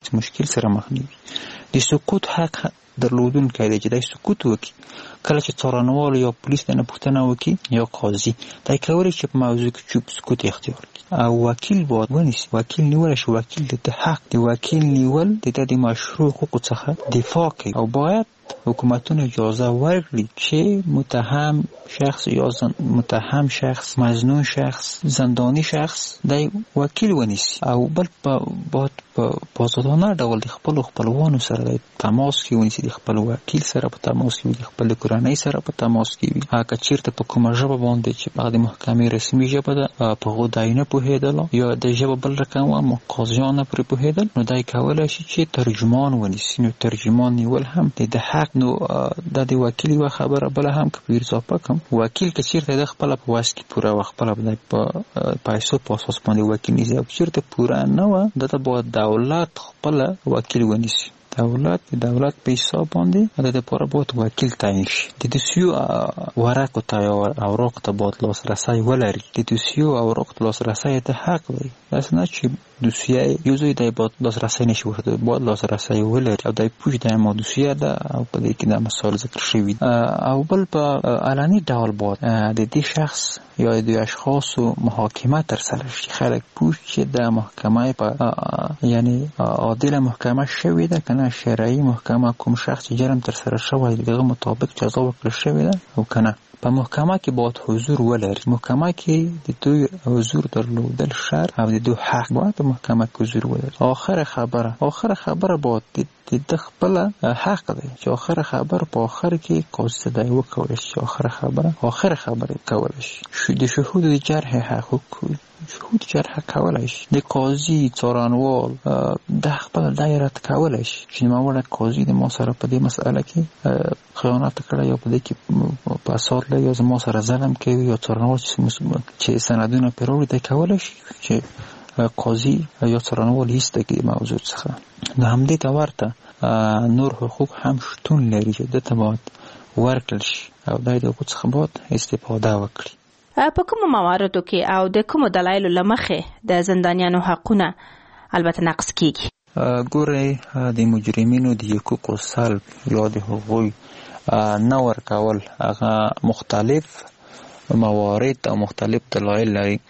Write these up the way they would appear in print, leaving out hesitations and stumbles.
داسې مشکل سره مخ نه وي. د سقوط حق درلودونکی دی چې دی سقوط وکړي. کله چې څارنوال یا پولیس نه پوښتنه وکړي یا قاضي دی کولی چې په موضوع کې چوپ سکوت اختیار کړي او وکیل باید ونیسي. وکیل نیول شي. وکیل د حق د وکیل نیول د مشروع حقوقو څخه دفاع کوي او باید حکومتونه اجازه ورکړي چې متهم شخص مظنون شخص زندانی شخص دی وکیل ونیسي او بل باید په آزادانه ډول د خپلوانو سره د تماس کې ونیسي، د خپل وکیل سره په تماس کې وي، د خپل کورنۍ سره په تماس کې وي. هغه چیرته په کومه ژبه باندې چې هغه د محکمې رسمي ژبه ده په هغو دی نه پوهېدل یا د ژبه بل رقم و قاضیان نه پرې پوهېدل، نو دی کولی شي چې ترجمان ونیسي. نو ترجمان نیول هم د حق. نو د وکیل یوه خبره بله هم که په اضافه کړم، وکیل که چیرته د خپله په وس کې پوره وه، خپله به په پیسو په اساس باندې وکیل نیسي او چیرته پوره نه وه دته باید دولت خپله وکیل ونیسي. دولت په حساب باندې د دپاره باید وکیل تعیین شي. د دوسیو ورقو ته یا اوراقو ته باید لاسرسی ولري. د دوسیو اوراقو ته لاسرسی ته حق دی. داسې نه چې دوسیه یو ځای دی باید لاسرسی نشي ورته، باید لاسرسی ولري او دی پوه دی ما دوسیه ده او په دې کې دا مسایل ذکر شوي او بل په علني ډول باید د دې شخص یا د اشخاصو محاکمه ترسره شي. خلک پوه چې د محکمه په یعنی عادل محکمه شوې ده که نه، شرعي محکمه کوم شخص چې جرم ترسره شوی دغه مطابق جزا ورکړل شوې ده او که نه. په محکمه کې باید حضور ولري. محکمه کې د دوی حضور درلودل شرط او د دوی حق باید په محکمه کې حضور ولري. آخر خبره باید د خپله حق دی چې آخر خبره په آخر کې قاضي ته دی وکولی شي. آخر خبره کولی شي. د شهود د جرح حق شهود جرح کولی شي. د قاضي څارنوال د خپله دی رد کولی شي چې نوموړی قاضي د ما سره په دې مسئله کې خیانت کړی یا په دې کې په اساس لري یا زما سره ظلم کوي یا څارنوال چې سندونه پرې راوړي دی کولی شي چې قاضي یا څارنوال ایسته کړي موضوع څخه. د همدې ته ورته نور حقوق هم شتون لري چې دته باید ورکړل شي او دی د حقوق څخه باید استفاده وکړي. په کومو مواردو کې او د کومو دلایلو له مخې د زندانیانو حقونه البته نقض کیږي؟ ګورئ د مجرمینو د حقوقو سلب یا د هغوی نه ورکول هغه مختلف موارد او مختلف دلایل لري.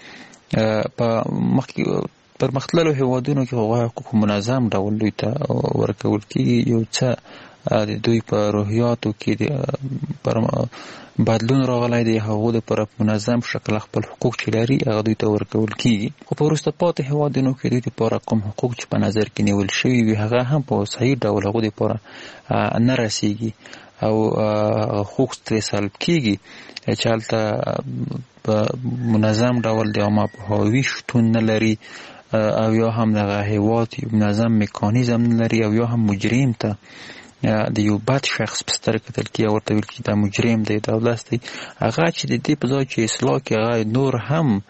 پر مختلفو هیوادونو کې هغوی حقوق منظم ډول دوی ته ورکول کیږي. یو څه د دوی په روحیاتو کې پر بدلون راغلی دی، هغو دپاره په منظم شکل خپل حقوق چې لري هغه دوی ته ورکول کیږي. خو په وروسته پاتې هیوادونو کې دوی دپاره کوم حقوق چې په نظر کې نیول شوي وي هغه هم په صحیح ډول هغو دپاره نه رسیږي او حقوق ترې سلب کیږي چې هلته په منظم ډول د عامه پوهاوي شتون نه لري او یا هم دغه هیواد منظم میکانیزم نه لري او یا هم مجرم ته د یو بد شخص په سترګه کتل کېږي او ورته ویل کېږي دا مجرم دی، دا داسې دی. هغه چې د دې په ځای چې اصلاح کړي هغه نور هم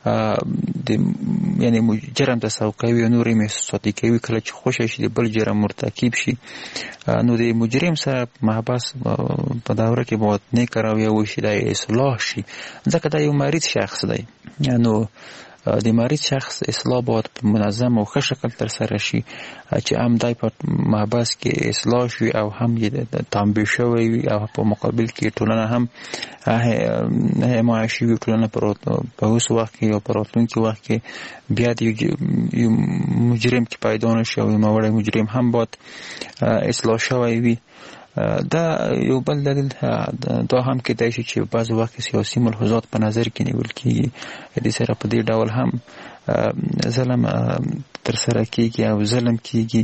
یعنی جرم ته سوق کوي او نور یې محسوساتي کوي. کله چې خوښه شي د بل جرم مرتکب شي نو د مجرم سره محبس په دوره کې باید نیک رویه وشي، دا اصلاح شي ځکه دا یو مریض شخص دی. نو د مریض شخص اصلاح باید په منظم او ښه شکل ترسره شي چې هم دی په محبس کې اصلاح شي او هم یې تنبیه شوی وي او په مقابل کې ټولنه هم حمایه شوي. ټولنه په اوس وخت کې یا په راتلونکي وخت کې بیا د یو مجرم کې پیدا نه شي او نوموړی مجرم هم باید اصلاح شوی وي. دا یو بل دلیل دا هم کېدای شي چې بعض وخت سیاسي ملحوظات په نظر کې نیول کېږي، دې سره په دې ډول هم ظلم ترسره کېږي او ظلم کېږي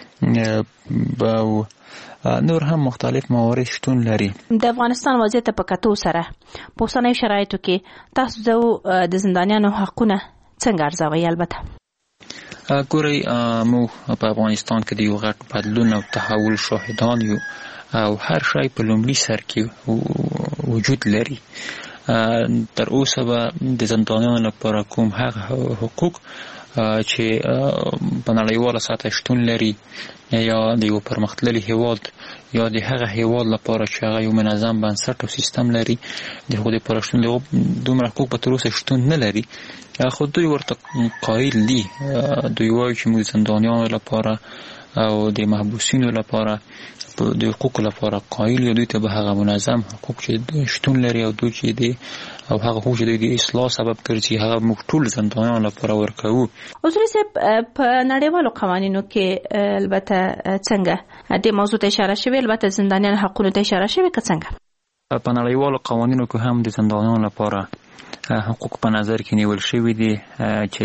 او نور هم مختلف موارد شتون لري. د افغانستان وضعیت په کتو سره په اوسنیو شرایطو کې تاسو د زندانیانو حقونه څنګه ارزوئ؟ البته ګورئ موږ په افغانستان کې د یو غټ بدلون او تحول شاهدان یو او هر شی په لومړي سر کې وجود لري. تر اوسه به د زندانیانو لپاره کوم هغه حقوق چې په نړیواله سطح شتون لري یا د یو پرمختللي هیواد یا د هغه هیواد لپاره چې هغه یو منظم بنسټ او سیستم لري د هغو دپاره شتون دومره حقوق په تر اوسه شتون نه لري، خو دوی ورته قایل دي. دوی وایي چې موږ زندانیانو لپاره او د محبوسینو لپاره د حقوقو لپاره قایل یو، دوی ته به هغه منظم حقوق چې شتون لري او دوی چې دی او هغه حقوق چې دوی د اصلاح سبب ګرځي هغه موږ ټول زندانیانو لپاره ورکوو. اصولي صاحب په نړیوالو قوانینو کې البته څنګه د موضوع ته اشاره شوې، البته زندانیان حقوقو ته اشاره شوې که څنګه؟ په نړیوالو قوانینو کې هم د زندانیانو لپاره حقوق په نظر کې نیول شوي دي چې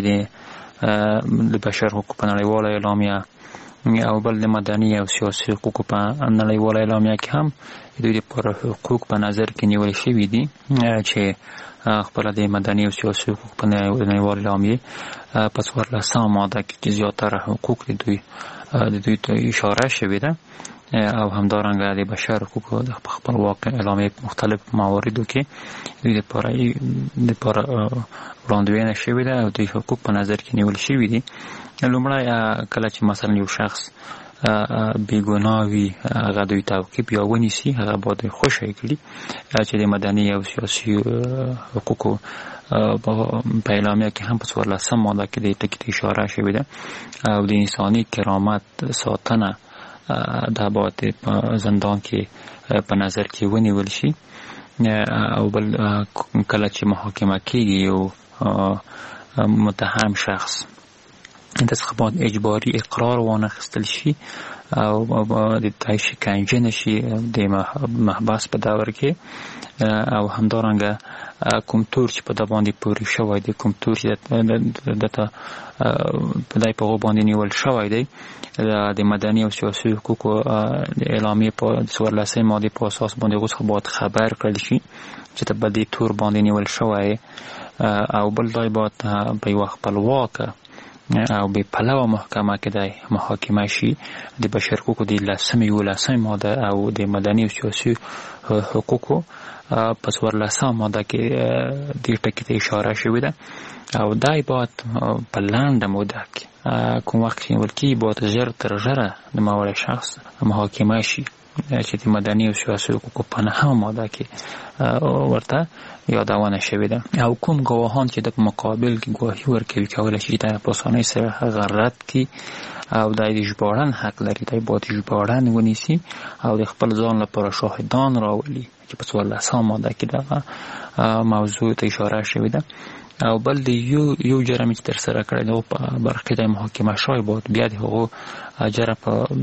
د بشر حقوق په نړیواله اعلامیه او بل د مدني او سیاسي حقوقو په نړیواله اعلامیه کې هم دوی لپاره حقوق په نظر کې نیول شوي دي چې خپله د مدني او سیاسي حقوق په نړیواله اعلامیه په 14 ماده کې زیاتره حقوق د دوی ته اشاره شوې ده او همدارنګه د بشر حقوقو د خپلواک اعلامیه په مختلف مواردو کې دوی لپاره وړاندوینه شوې ده او دوی حقوق په نظر کې نیول شوي دي. لومړی کله چې مثلا یو شخص بیګناه وي هغه دوی تعقیب یا ونیسي، هغه باید خوشی کړي چې د مدني او سیاسي حقوقو په اعلامیه کې هم په 14 ماده کې د ټکي اشاره شوې ده او د انساني کرامت ساتنه دا باید په زندان کې په نظر کې ونیول شي. او بل کله چې محاکمه کېږي یو متهم شخص د څخه باید اجباري اقرار وانخیستل شي او د دای شکنجه نشي د محبس په دور کې او همدارنګه کوم تور چې په د باندې پورې شوی دی، کوم تور چې دته په دای په باندې نیول شوی دی د مدني او سیاسي حقوقو د اعلامیې په 14 ماده په اساس باندې غوښه باید خبر کړل شي چې ته په دې تور باندې نیول شوی او بل دای باید په یو خپلواکه او به پلوه محکمه کې د محاکمه شي د بشر حقوقو د 11 ماده او د مدني او سیاسي حقوقو په 14 ماده کې د ټکي ته اشاره شوې ده او دای باید په لنډه موده کې کوم وخت کې ولکې باید ژر تر ژره د ماوړ شخص محاکمه شي چې د مدني او سیاسي حقوقو په 9 ماده کې ورته یادونه شوې ده او کوم ګواهان چې د مقابل کې ګواهي ورکوي کولی شي د په اسانۍ سره هغه رد کړي او د ژباړن حق لري، د باید ژباړن ونیسي او د خپل ځان لپاره شاهدان راولي چې په 14 ماده کې دغه موضوع ته اشاره شوې ده. او بل د یو جرم چې تر سره کړی دی په برخه د محاکمه شوی باید بیا د هغو جرم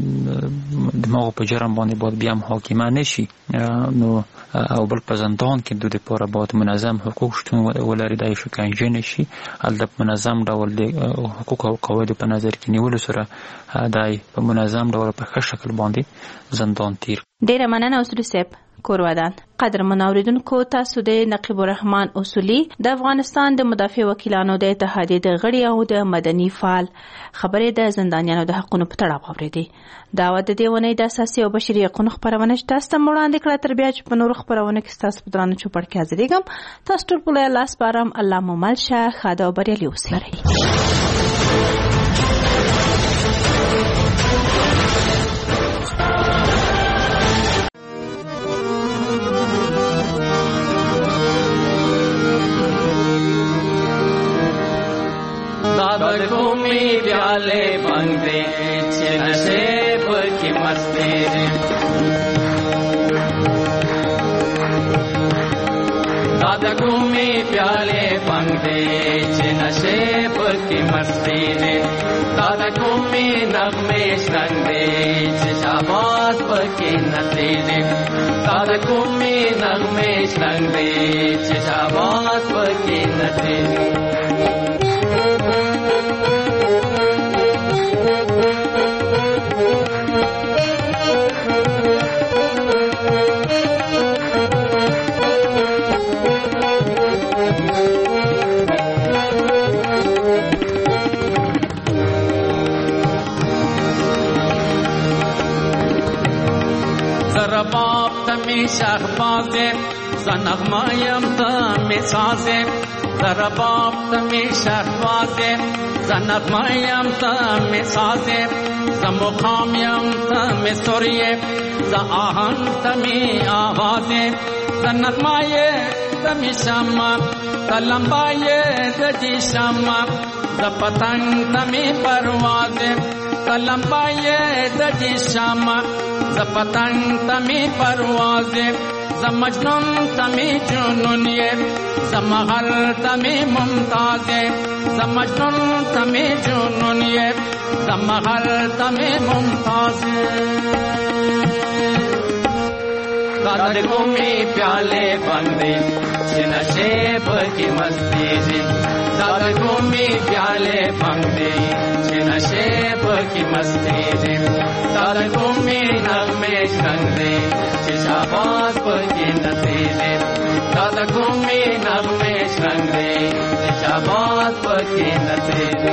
په جرم باندې باید بیا محاکمه نشي نو او بل په زندان کې دوی لپاره باید منظم حقوق شتون ولري، د شکنجه نشي هلته منظم ډول د حقوق او قواعد په نظر کې نیولو سره دای په منظم ډول په ښه شکل باندې زندان تیر. ډیره مننه اصولي صاحب کورودان. قدرمن اوریدونکو، تاسو د نقیب الرحمن اصولي د افغانستان د مدافع وکیلانو د اتحادیې د غړي او د مدني فعال خبرې د زندانیانو د حقونو په تړاو اورېدې. دا د دې ونې د اساسي او بشري حقوقو خبرونه چې تاسو ته وړاندې کړه، تر بیا چې په نورو خبرونه کې تاسو په درانه چوپړ کې حاضرېږم. تاسو ټول په الله سپارم. الله مو مل شه، ښه او بریالي اوسئ. घूमी प्याले बंदे नशेब की मस्ती दादा घूमी प्याले बंदे नशेब की मस्ती दादा घूमी नगमे संगे शाबाश की नसीने दादा घूमी नगमे संगे शाबाश की नसीने شهبازه زنغمایم تمی سازه زرباب تمی شهبازه زنغمایم تمی سازه زمقامیم تمی سوریه زآهنگ تمی آوازه زنغمایه تمی شما زلمبایه دجی شما زپتنگ تمی پروازه زلمبایه دجی شما زپتنگ تمی پروازه زمجنون تمی جنونیه زمغل تمی ممتازه زمجنون تمی جنونیه زمغل تمی ممتازه दादा घूमी प्याले बंदे नशे की मस्ती जी दादा घूमी प्याले बंदे नशे की मस्ती जी दादा घूमी नगमे शंदे शाबाश की नतीजे दादा घूमी नगमे शंदे शाबाश की नतीजे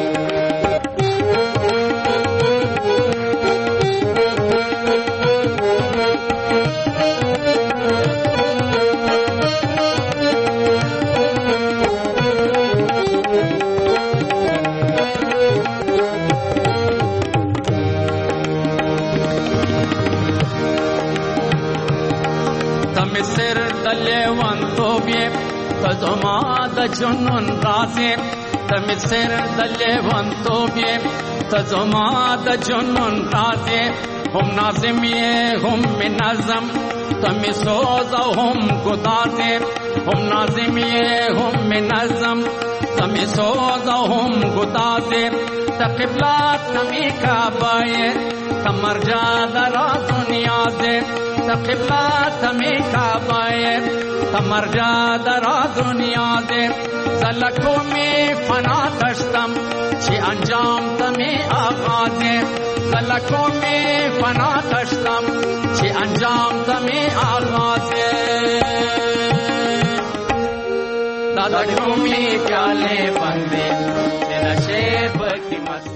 Misir dalewan tobye tazoma da junun raze Misir dalewan tobye tazoma da junun raze hum nazimiye hum minazam tami soza hum gudaze hum nazimiye hum minazam tami soza hum gudaze taqibla tami kabaye tamarja dara dunya ze तक़िबला तमी काबाए तमरजा दरा दुनिया दे ज़लकों में फना दश्तम ची अंजाम तमी आगाज़े ज़लकों में फना दश्तम ची अंजाम तमी आगाज़े दादा घूमी प्याले बंदे नशे की मस्ती